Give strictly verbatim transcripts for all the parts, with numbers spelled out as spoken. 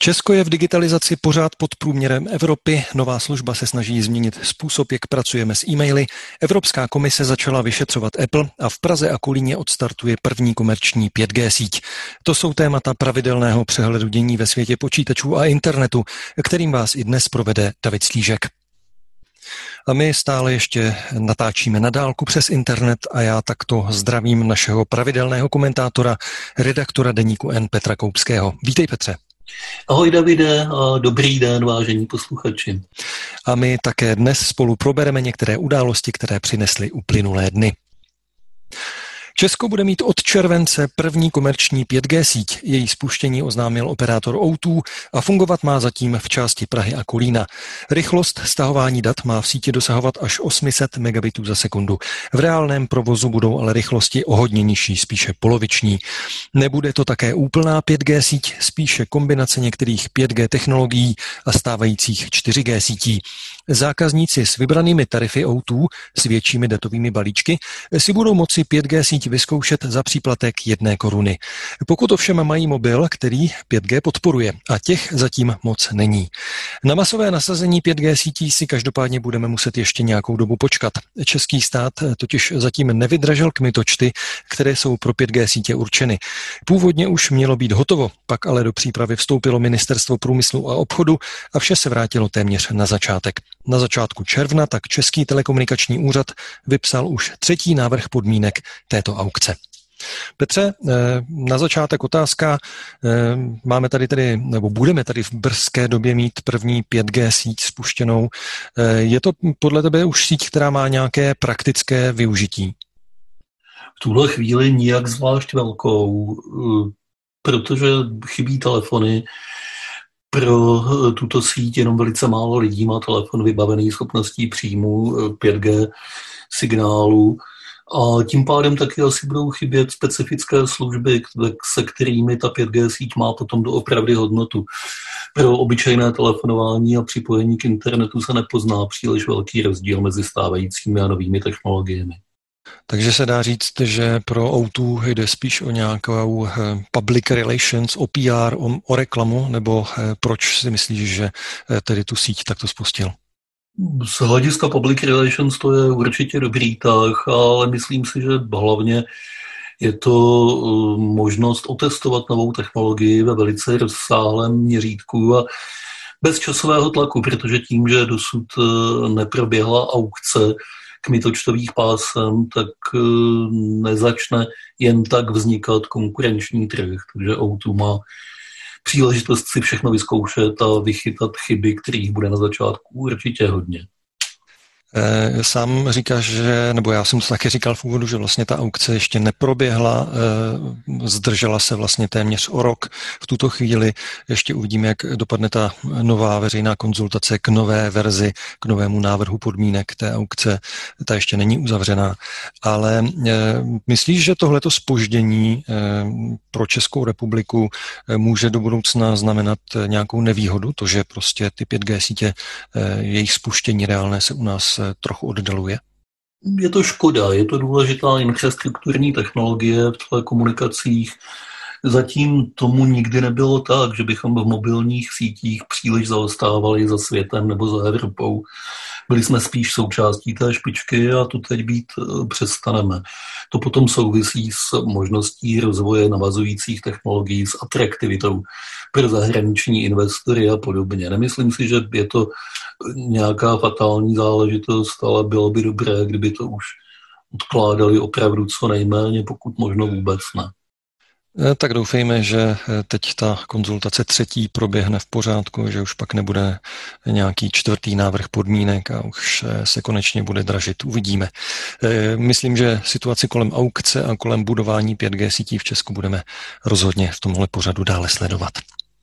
Česko je v digitalizaci pořád pod průměrem Evropy. Nová služba se snaží změnit způsob, jak pracujeme s e-maily. Evropská komise začala vyšetřovat Apple a v Praze a Kolíně odstartuje první komerční pět G síť. To jsou témata pravidelného přehledu dění ve světě počítačů a internetu, kterým vás i dnes provede David Slížek. A my stále ještě natáčíme na dálku přes internet a já takto zdravím našeho pravidelného komentátora, redaktora deníku N Petra Koupského. Vítej, Petře. Ahoj Davide a dobrý den, vážení posluchači. A my také dnes spolu probereme některé události, které přinesly uplynulé dny. Česko bude mít od července první komerční pět G síť. Její spuštění oznámil operátor O dva a fungovat má zatím v části Prahy a Kolína. Rychlost stahování dat má v síti dosahovat až osm set megabitů za sekundu. V reálném provozu budou ale rychlosti o hodně nižší, spíše poloviční. Nebude to také úplná pět G síť, spíše kombinace některých pět G technologií a stávajících čtyři G sítí. Zákazníci s vybranými tarify O dva s většími datovými balíčky si budou moci pět G síť vyzkoušet za příplatek jedné koruny. Pokud ovšem mají mobil, který pět G podporuje, a těch zatím moc není. Na masové nasazení pět G sítí si každopádně budeme muset ještě nějakou dobu počkat. Český stát totiž zatím nevydražil kmitočty, které jsou pro pět G sítě určeny. Původně už mělo být hotovo, pak ale do přípravy vstoupilo Ministerstvo průmyslu a obchodu a vše se vrátilo téměř na začátek. Na začátku června tak Český telekomunikační úřad vypsal už třetí návrh podmínek této aukce. Petře, na začátek otázka. Máme tady tedy, nebo budeme tady v brzké době mít první pět G síť spuštěnou. Je to podle tebe už síť, která má nějaké praktické využití? V tuhle chvíli nijak zvlášť velkou, protože chybí telefony. Pro tuto síť jenom velice málo lidí má telefon vybavený schopností příjmu pět G signálu a tím pádem taky asi budou chybět specifické služby, se kterými ta pět G síť má potom doopravdy hodnotu. Pro obyčejné telefonování a připojení k internetu se nepozná příliš velký rozdíl mezi stávajícími a novými technologiemi. Takže se dá říct, že pro O dva jde spíš o nějakou public relations, o P R, o, o reklamu, nebo proč si myslíš, že tedy tu síť takto spustil? Z hlediska public relations to je určitě dobrý tah, ale myslím si, že hlavně je to možnost otestovat novou technologii ve velice rozsáhlém měřítku a bez časového tlaku, protože tím, že dosud neproběhla aukce kmitočtových pásem, tak nezačne jen tak vznikat konkurenční trh. Takže O dva má příležitost si všechno vyzkoušet a vychytat chyby, kterých bude na začátku určitě hodně. Sám říkáš, že, nebo já jsem to taky říkal v úvodu, že vlastně ta aukce ještě neproběhla, zdržela se vlastně téměř o rok. V tuto chvíli ještě uvidíme, jak dopadne ta nová veřejná konzultace k nové verzi, k novému návrhu podmínek té aukce. Ta ještě není uzavřená, ale myslíš, že tohleto zpoždění pro Českou republiku může do budoucna znamenat nějakou nevýhodu, to, že prostě ty pět G sítě, jejich spuštění reálné se u nás trochu oddaluje? Je to škoda, je to důležitá infrastrukturní technologie v telekomunikacích. Zatím tomu nikdy nebylo tak, že bychom v mobilních sítích příliš zaostávali za světem nebo za Evropou. Byli jsme spíš součástí té špičky a tu teď být přestaneme. To potom souvisí s možností rozvoje navazujících technologií, s atraktivitou pro zahraniční investory a podobně. Nemyslím si, že je to nějaká fatální záležitost, ale bylo by dobré, kdyby to už odkládali opravdu co nejméně, pokud možno vůbec ne. Tak doufejme, že teď ta konzultace třetí proběhne v pořádku, že už pak nebude nějaký čtvrtý návrh podmínek a už se konečně bude dražit. Uvidíme. Myslím, že situaci kolem aukce a kolem budování pět G sítí v Česku budeme rozhodně v tomhle pořadu dále sledovat.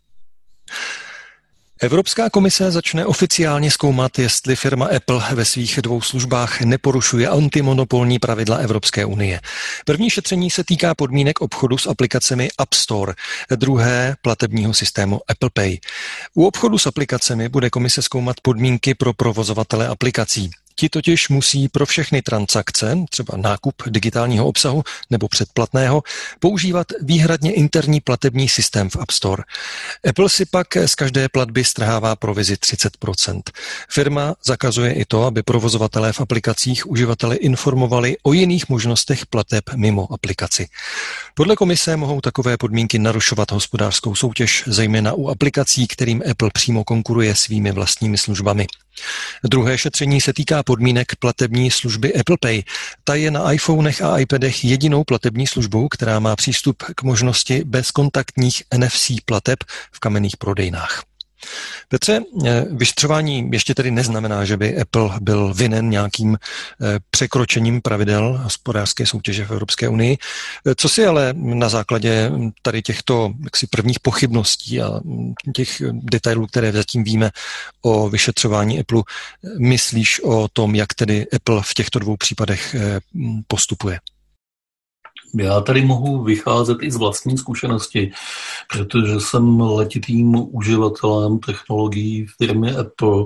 Evropská komise začne oficiálně zkoumat, jestli firma Apple ve svých dvou službách neporušuje antimonopolní pravidla Evropské unie. První šetření se týká podmínek obchodu s aplikacemi App Store, druhé platebního systému Apple Pay. U obchodu s aplikacemi bude komise zkoumat podmínky pro provozovatele aplikací. Ti totiž musí pro všechny transakce, třeba nákup digitálního obsahu nebo předplatného, používat výhradně interní platební systém v App Store. Apple si pak z každé platby strhává provizi třicet procent. Firma zakazuje i to, aby provozovatelé v aplikacích uživateli informovali o jiných možnostech plateb mimo aplikaci. Podle komise mohou takové podmínky narušovat hospodářskou soutěž, zejména u aplikací, kterým Apple přímo konkuruje svými vlastními službami. Druhé šetření se týká podmínek platební služby Apple Pay. Ta je na iPhonech a iPadech jedinou platební službou, která má přístup k možnosti bezkontaktních N F C plateb v kamenných prodejnách. Petře, vyšetřování ještě tedy neznamená, že by Apple byl vinen nějakým překročením pravidel hospodářské soutěže v Evropské unii. Co si ale na základě tady těchto jaksi prvních pochybností a těch detailů, které zatím víme o vyšetřování Apple, myslíš o tom, jak tedy Apple v těchto dvou případech postupuje? Já tady mohu vycházet i z vlastní zkušenosti, protože jsem letitým uživatelem technologií firmy Apple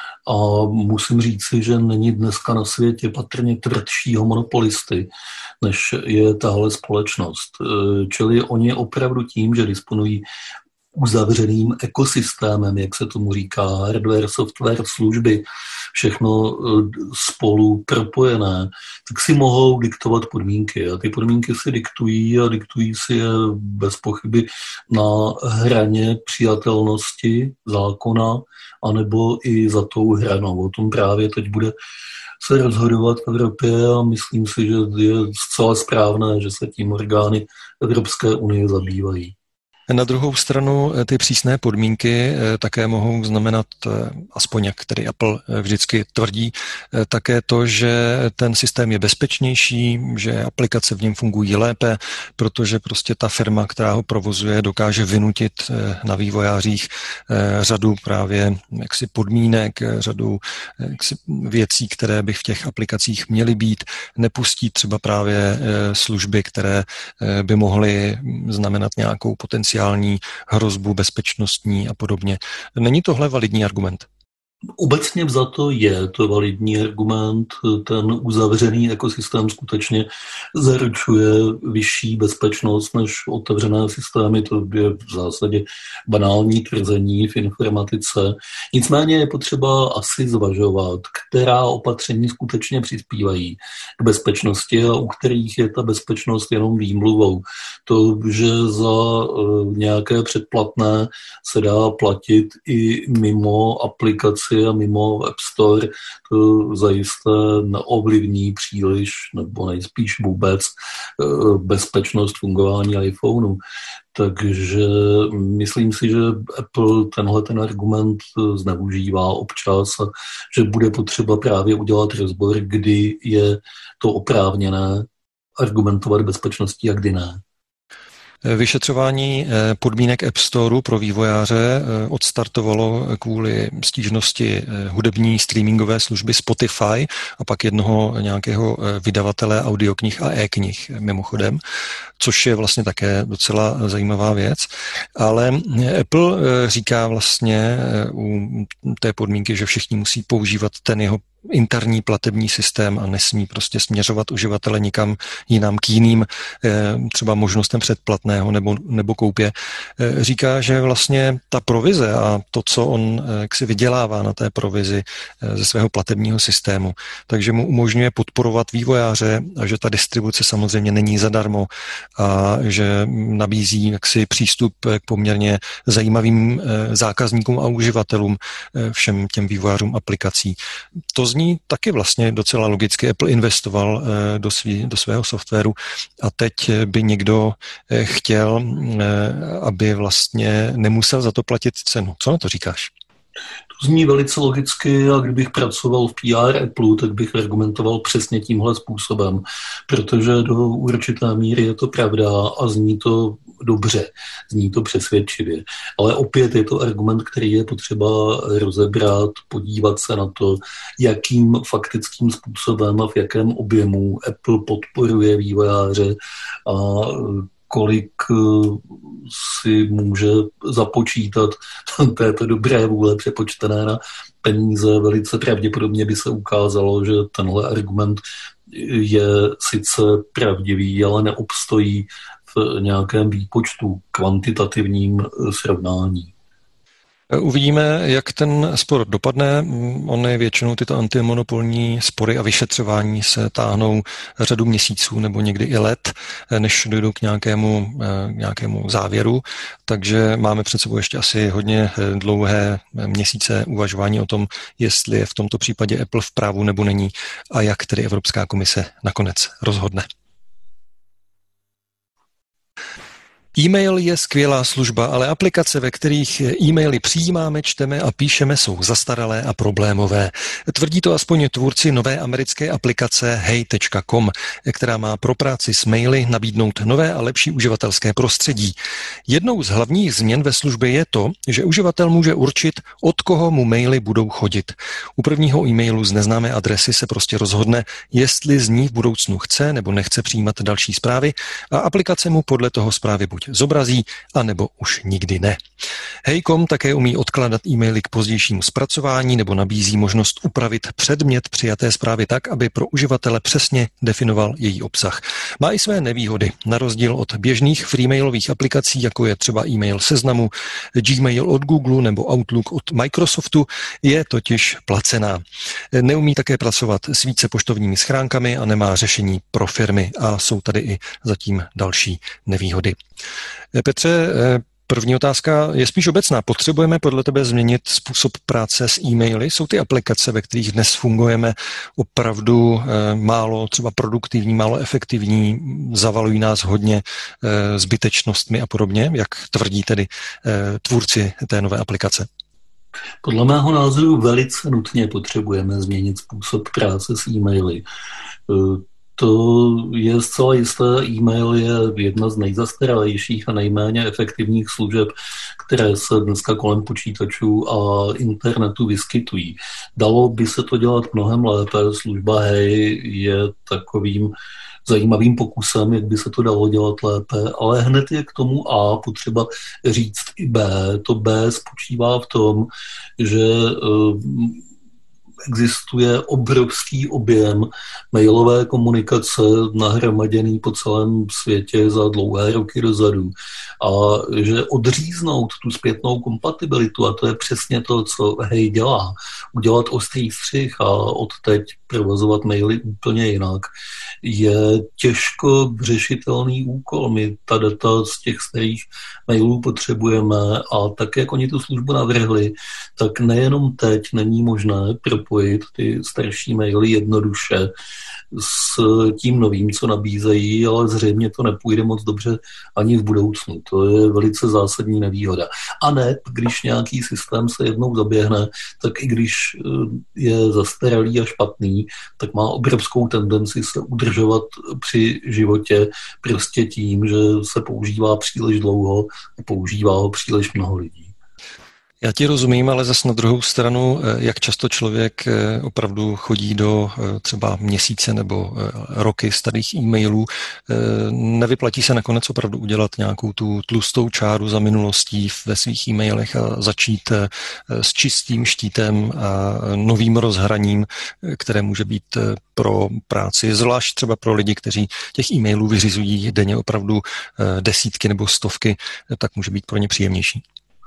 a musím říci, že není dneska na světě patrně tvrdšího monopolisty, než je tahle společnost. Čili oni opravdu tím, že disponují uzavřeným ekosystémem, jak se tomu říká, hardware, software, služby, všechno spolu propojené, tak si mohou diktovat podmínky. A ty podmínky si diktují a diktují si je bez pochyby na hraně přijatelnosti zákona, anebo i za tou hranou. O tom právě teď bude se rozhodovat v Evropě a myslím si, že je zcela správné, že se tím orgány Evropské unie zabývají. Na druhou stranu ty přísné podmínky také mohou znamenat, aspoň jak tedy Apple vždycky tvrdí, také to, že ten systém je bezpečnější, že aplikace v něm fungují lépe, protože prostě ta firma, která ho provozuje, dokáže vynutit na vývojářích řadu právě jaksi podmínek, řadu jaksi věcí, které by v těch aplikacích měly být, nepustí třeba právě služby, které by mohly znamenat nějakou potenciální hrozbu bezpečnostní a podobně. Není tohle validní argument? Obecně vzato je to validní argument. Ten uzavřený ekosystém skutečně zaručuje vyšší bezpečnost než otevřené systémy. To je v zásadě banální tvrzení v informatice. Nicméně je potřeba asi zvažovat, která opatření skutečně přispívají k bezpečnosti a u kterých je ta bezpečnost jenom výmluvou. To, že za nějaké předplatné se dá platit i mimo aplikaci a mimo App Store, to zajisté neovlivní příliš nebo nejspíš vůbec bezpečnost fungování iPhoneu. Takže myslím si, že Apple tenhle ten argument zneužívá občas a že bude potřeba právě udělat rozbor, kdy je to oprávněné argumentovat bezpečností a kdy ne. Vyšetřování podmínek App Storeu pro vývojáře odstartovalo kvůli stížnosti hudební streamingové služby Spotify a pak jednoho nějakého vydavatele audioknih a e-knih mimochodem, což je vlastně také docela zajímavá věc. Ale Apple říká vlastně u té podmínky, že všichni musí používat ten jeho interní platební systém a nesmí prostě směřovat uživatele nikam jinam k jiným třeba možnostem předplatného nebo, nebo koupě. Říká, že vlastně ta provize a to, co on jak si vydělává na té provizi ze svého platebního systému, takže mu umožňuje podporovat vývojáře a že ta distribuce samozřejmě není zadarmo a že nabízí jaksi přístup k poměrně zajímavým zákazníkům a uživatelům, všem těm vývojářům aplikací. To zní taky vlastně docela logicky. Apple investoval do, svý, do svého softwaru a teď by někdo chtěl, aby vlastně nemusel za to platit cenu. Co na to říkáš? To zní velice logicky a kdybych pracoval v P R Apple, tak bych argumentoval přesně tímhle způsobem, protože do určité míry je to pravda a zní to dobře, zní to přesvědčivě. Ale opět je to argument, který je potřeba rozebrat, podívat se na to, jakým faktickým způsobem a v jakém objemu Apple podporuje vývojáře a kolik si může započítat této dobré vůle přepočtené na peníze. Velice pravděpodobně by se ukázalo, že tenhle argument je sice pravdivý, ale neobstojí v nějakém výpočtu, kvantitativním srovnání. Uvidíme, jak ten spor dopadne. Ony většinou tyto antimonopolní spory a vyšetřování se táhnou řadu měsíců nebo někdy i let, než dojdou k nějakému, nějakému závěru. Takže máme před sebou ještě asi hodně dlouhé měsíce uvažování o tom, jestli je v tomto případě Apple v právu nebo není a jak tedy Evropská komise nakonec rozhodne. E-mail je skvělá služba, ale aplikace, ve kterých e-maily přijímáme, čteme a píšeme, jsou zastaralé a problémové. Tvrdí to aspoň tvůrci nové americké aplikace hey tečka com, která má pro práci s maily nabídnout nové a lepší uživatelské prostředí. Jednou z hlavních změn ve službě je to, že uživatel může určit, od koho mu maily budou chodit. U prvního e-mailu z neznámé adresy se prostě rozhodne, jestli z ní v budoucnu chce nebo nechce přijímat další zprávy a aplikace mu podle toho zprávy buď zobrazí, anebo už nikdy ne. hey tečka com také umí odkládat e-maily k pozdějšímu zpracování nebo nabízí možnost upravit předmět přijaté zprávy tak, aby pro uživatele přesně definoval její obsah. Má i své nevýhody. Na rozdíl od běžných freemailových aplikací, jako je třeba e-mail Seznamu, Gmail od Google nebo Outlook od Microsoftu, je totiž placená. Neumí také pracovat s více poštovními schránkami a nemá řešení pro firmy a jsou tady i zatím další nevýhody. Petře, první otázka je spíš obecná. Potřebujeme podle tebe změnit způsob práce s e-maily? Jsou ty aplikace, ve kterých dnes fungujeme, opravdu málo třeba produktivní, málo efektivní, zavalují nás hodně zbytečnostmi a podobně, jak tvrdí tedy tvůrci té nové aplikace? Podle mého názoru velice nutně potřebujeme změnit způsob práce s e-maily. To je zcela jisté, e-mail je jedna z nejzastaralejších a nejméně efektivních služeb, které se dneska kolem počítačů a internetu vyskytují. Dalo by se to dělat mnohem lépe, služba Hey je takovým zajímavým pokusem, jak by se to dalo dělat lépe, ale hned je k tomu A potřeba říct i B. To B spočívá v tom, že existuje obrovský objem mailové komunikace nahromaděný po celém světě za dlouhé roky dozadu a že odříznout tu zpětnou kompatibilitu, a to je přesně to, co Hey dělá, udělat ostrý střih a odteď provozovat maily úplně jinak, je těžko řešitelný úkol. My ta data z těch starých mailů potřebujeme a tak, jak oni tu službu navrhli, tak nejenom teď není možné propojit ty starší maily jednoduše s tím novým, co nabízejí, ale zřejmě to nepůjde moc dobře ani v budoucnu. To je velice zásadní nevýhoda. A ne, když nějaký systém se jednou zaběhne, tak i když je zastaralý a špatný, tak má obrovskou tendenci se udržovat při životě prostě tím, že se používá příliš dlouho a používá ho příliš mnoho lidí. Já ti rozumím, ale zase na druhou stranu, jak často člověk opravdu chodí do třeba měsíce nebo roky starých e-mailů, nevyplatí se nakonec opravdu udělat nějakou tu tlustou čáru za minulostí ve svých e-mailech a začít s čistým štítem a novým rozhraním, které může být pro práci, zvlášť třeba pro lidi, kteří těch e-mailů vyřizují denně opravdu desítky nebo stovky, tak může být pro ně příjemnější.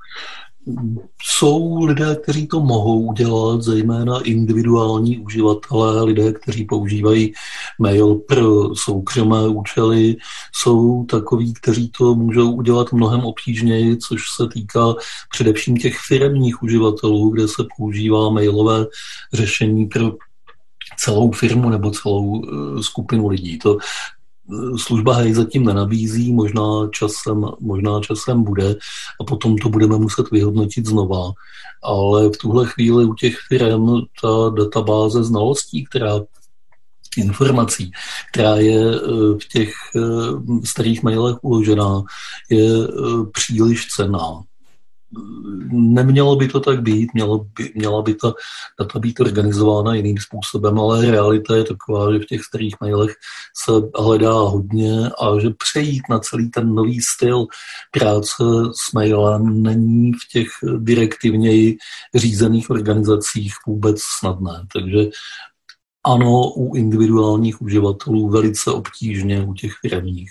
Jsou lidé, kteří to mohou udělat, zejména individuální uživatelé, lidé, kteří používají mail pro soukromé účely, jsou takoví, kteří to můžou udělat mnohem obtížněji, což se týká především těch firemních uživatelů, kde se používá mailové řešení pro celou firmu nebo celou skupinu lidí. To služba Hey zatím nenabízí, možná časem, možná časem bude a potom to budeme muset vyhodnotit znova. Ale v tuhle chvíli u těch firem ta databáze znalostí, která informací, která je v těch starých mailech uložená, je příliš cenná. nemělo by to tak být, mělo by, měla by ta data být organizována jiným způsobem, ale realita je taková, že v těch starých mailech se hledá hodně a že přejít na celý ten nový styl práce s mailem není v těch direktivněji řízených organizacích vůbec snadné. Takže ano, u individuálních uživatelů velice obtížně, u těch firemních.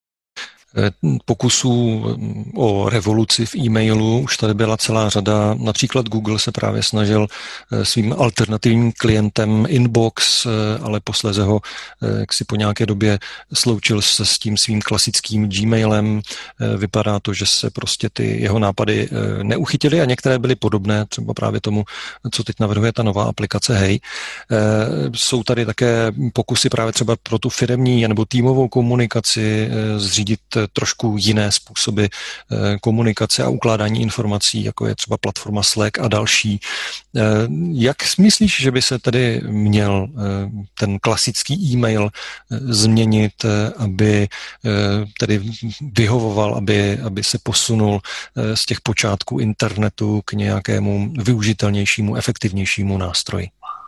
Pokusů o revoluci v e-mailu už tady byla celá řada. Například Google se právě snažil svým alternativním klientem Inbox, ale posléze ho jak si po nějaké době sloučil se s tím svým klasickým Gmailem. Vypadá to, že se prostě ty jeho nápady neuchytily a některé byly podobné, třeba právě tomu, co teď navrhuje ta nová aplikace Hey. Jsou tady také pokusy právě třeba pro tu firemní nebo týmovou komunikaci zřídit trošku jiné způsoby komunikace a ukládání informací, jako je třeba platforma Slack a další. Jak myslíš, že by se tedy měl ten klasický e-mail změnit, aby tedy vyhovoval, aby, aby se posunul z těch počátků internetu k nějakému využitelnějšímu, efektivnějšímu nástroji?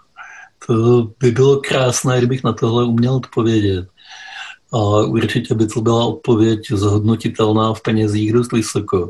To by bylo krásné, kdybych na tohle uměl odpovědět. A určitě by to byla odpověď zhodnotitelná v penězích dost vysoko.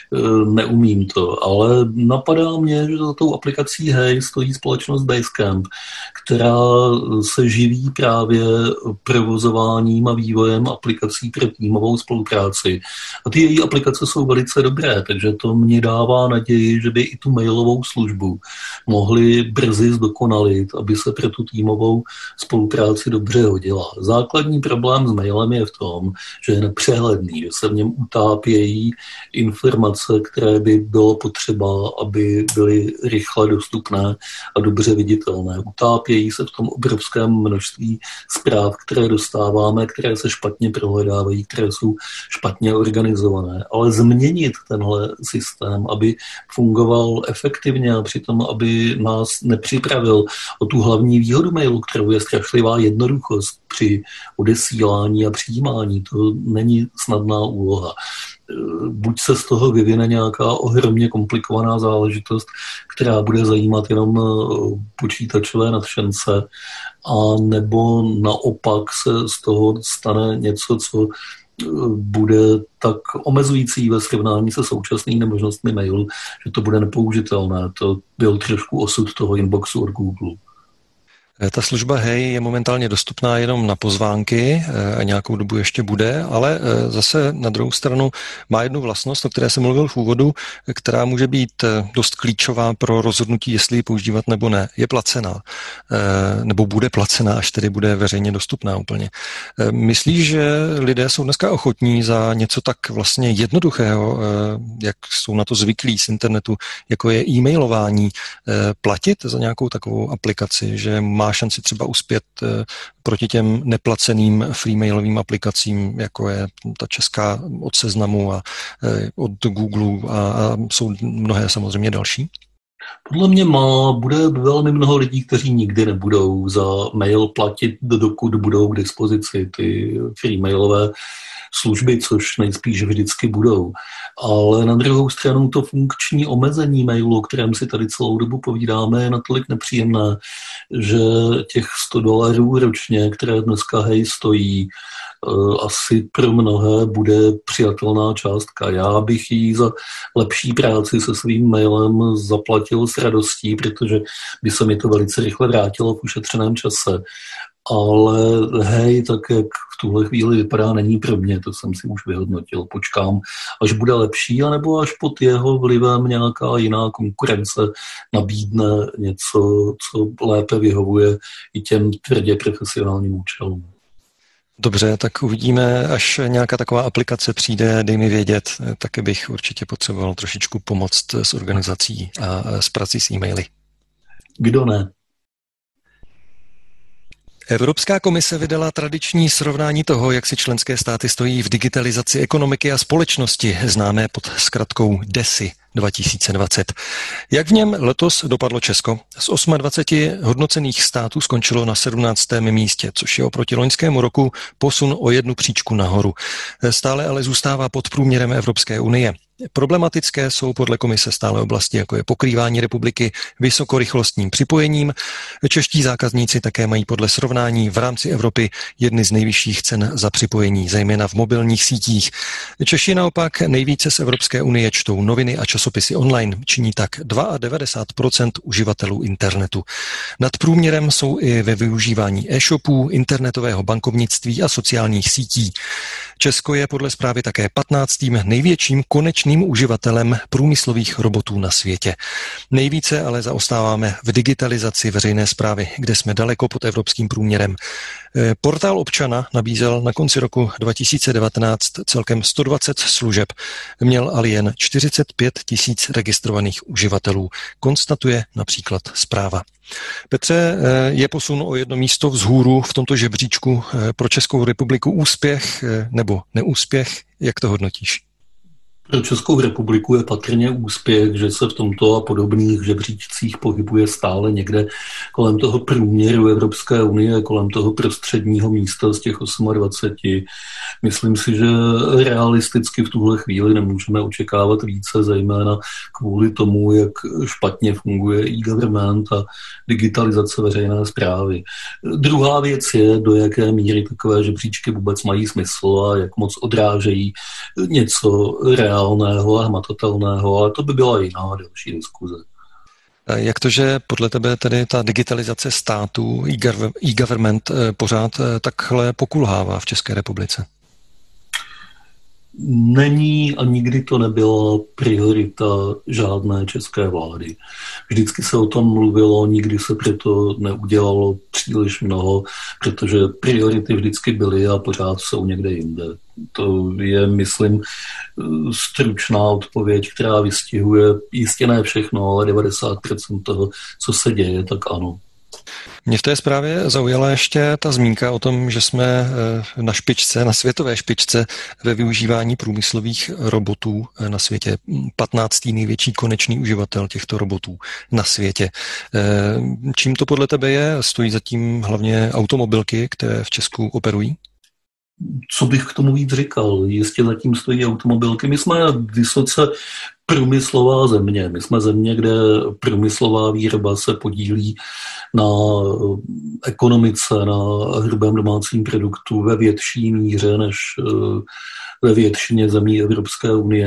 Neumím to, ale napadá mě, že za tou aplikací Hey stojí společnost Basecamp, která se živí právě provozováním a vývojem aplikací pro týmovou spolupráci. A ty její aplikace jsou velice dobré, takže to mě dává naději, že by i tu mailovou službu mohli brzy zdokonalit, aby se pro tu týmovou spolupráci dobře hodila. Základní problém s mailem je v tom, že je nepřehledný, že se v něm utápějí informace, které by bylo potřeba, aby byly rychle dostupné a dobře viditelné. Utápějí se v tom obrovském množství zpráv, které dostáváme, které se špatně prohledávají, které jsou špatně organizované. Ale změnit tenhle systém, aby fungoval efektivně a přitom, aby nás nepřipravil o tu hlavní výhodu mailu, kterou je strašlivá jednoduchost při odesílání a přijímání, to není snadná úloha. Buď se z toho vyvine nějaká ohromně komplikovaná záležitost, která bude zajímat jenom počítačové nadšence, a nebo naopak se z toho stane něco, co bude tak omezující ve srovnání se současnými možnostmi mailu, že to bude nepoužitelné. To byl trošku osud toho inboxu od Google. Ta služba Hey je momentálně dostupná jenom na pozvánky a nějakou dobu ještě bude, ale zase na druhou stranu má jednu vlastnost, o které jsem mluvil v úvodu, která může být dost klíčová pro rozhodnutí, jestli ji používat nebo ne. Je placená, nebo bude placená, až tedy bude veřejně dostupná úplně. Myslíš, že lidé jsou dneska ochotní za něco tak vlastně jednoduchého, jak jsou na to zvyklí z internetu, jako je e-mailování, platit za nějakou takovou aplikaci, že má šanci třeba uspět proti těm neplaceným freemailovým aplikacím, jako je ta česká od Seznamu a od Google a, a jsou mnohé samozřejmě další? Podle mě má, bude velmi mnoho lidí, kteří nikdy nebudou za mail platit, dokud budou k dispozici ty freemailové služby, což nejspíš vždycky budou. Ale na druhou stranu to funkční omezení mailu, o kterém si tady celou dobu povídáme, je natolik nepříjemné, že těch sto dolarů ročně, které dneska Hey stojí, asi pro mnohé bude přijatelná částka. Já bych jí za lepší práci se svým mailem zaplatil s radostí, protože by se mi to velice rychle vrátilo v ušetřeném čase. Ale Hey, tak jak v tuhle chvíli vypadá, není pro mě, to jsem si už vyhodnotil. Počkám, až bude lepší, anebo až pod jeho vlivem nějaká jiná konkurence nabídne něco, co lépe vyhovuje i těm tvrdě profesionálním účelům. Dobře, tak uvidíme, až nějaká taková aplikace přijde, dej mi vědět, taky bych určitě potřeboval trošičku pomoct s organizací a s prací s e-maily. Kdo ne? Evropská komise vydala tradiční srovnání toho, jak si členské státy stojí v digitalizaci ekonomiky a společnosti, známé pod zkratkou D E S I dva tisíce dvacet. Jak v něm letos dopadlo Česko? Z dvaceti osmi hodnocených států skončilo na sedmnáctém místě, což je oproti loňskému roku posun o jednu příčku nahoru. Stále ale zůstává pod průměrem Evropské unie. Problematické jsou podle komise stále oblasti, jako je pokrývání republiky vysokorychlostním připojením. Čeští zákazníci také mají podle srovnání v rámci Evropy jedny z nejvyšších cen za připojení, zejména v mobilních sítích. Češi naopak nejvíce z Evropské unie čtou noviny a časopisy online, činí tak devadesát dva procent uživatelů internetu. Nad průměrem jsou i ve využívání e-shopů, internetového bankovnictví a sociálních sítí. Česko je podle zprávy také patnáctým největším konečným uživatelem průmyslových robotů na světě. Nejvíce ale zaostáváme v digitalizaci veřejné správy, kde jsme daleko pod evropským průměrem. Portál Občana nabízel na konci roku dva tisíce devatenáct celkem sto dvacet služeb. Měl ale jen čtyřicet pět tisíc registrovaných uživatelů, konstatuje například Zpráva. Petře, je posun o jedno místo vzhůru v tomto žebříčku pro Českou republiku úspěch nebo neúspěch? Jak to hodnotíš? Pro Českou republiku je patrně úspěch, že se v tomto a podobných žebříčcích pohybuje stále někde kolem toho průměru Evropské unie, kolem toho prostředního místa z těch dvacet osm. Myslím si, že realisticky v tuhle chvíli nemůžeme očekávat více, zejména kvůli tomu, jak špatně funguje e-government a digitalizace veřejné správy. Druhá věc je, do jaké míry takové žebříčky vůbec mají smysl a jak moc odrážejí něco reálného a hmatatelného, ale to by byla jiná další diskuze. Jak to, že podle tebe tedy ta digitalizace státu, e-government pořád takhle pokulhává v České republice? Není a nikdy to nebyla priorita žádné české vlády. Vždycky se o tom mluvilo, nikdy se proto neudělalo příliš mnoho, protože priority vždycky byly a pořád jsou někde jinde. To je, myslím, stručná odpověď, která vystihuje jistě ne všechno, ale devadesát procent toho, co se děje, tak ano. Mě v té zprávě zaujala ještě ta zmínka o tom, že jsme na špičce, na světové špičce ve využívání průmyslových robotů na světě. patnáctý největší konečný uživatel těchto robotů na světě. Čím to podle tebe je? Stojí zatím hlavně automobilky, které v Česku operují? Co bych k tomu víc říkal? Jistě zatím stojí automobilky. My jsme vysoce průmyslová země. My jsme země, kde průmyslová výroba se podílí na ekonomice, na hrubém domácím produktu ve větší míře než ve většině zemí Evropské unie.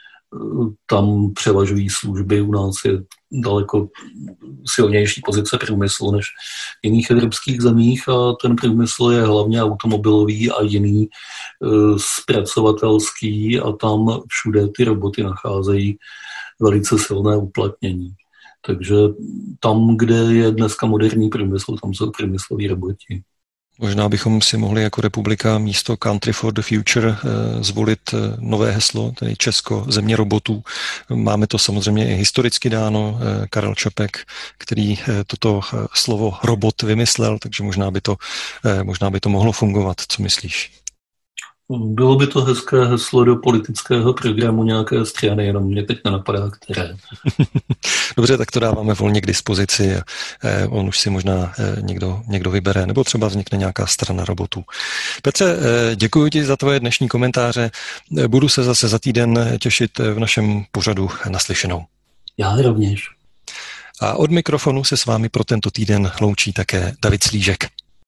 Tam převažují služby, u nás je daleko silnější pozice průmyslu než v jiných evropských zemích a ten průmysl je hlavně automobilový a jiný e, zpracovatelský a tam všude ty roboty nacházejí velice silné uplatnění. Takže tam, kde je dneska moderní průmysl, tam jsou průmysloví roboti. Možná bychom si mohli jako republika místo Country for the Future zvolit nové heslo, tedy Česko, země robotů. Máme to samozřejmě i historicky dáno. Karel Čapek, který toto slovo robot vymyslel, takže možná by to, možná by to mohlo fungovat. Co myslíš? Bylo by to hezké heslo do politického programu nějaké strany, jenom mě teď nenapadá, které. Dobře, tak to dáváme volně k dispozici a on už si možná někdo, někdo vybere, nebo třeba vznikne nějaká strana robotů. Petře, děkuji ti za tvoje dnešní komentáře. Budu se zase za týden těšit v našem pořadu Naslyšenou. Já rovněž. A od mikrofonu se s vámi pro tento týden loučí také David Slížek.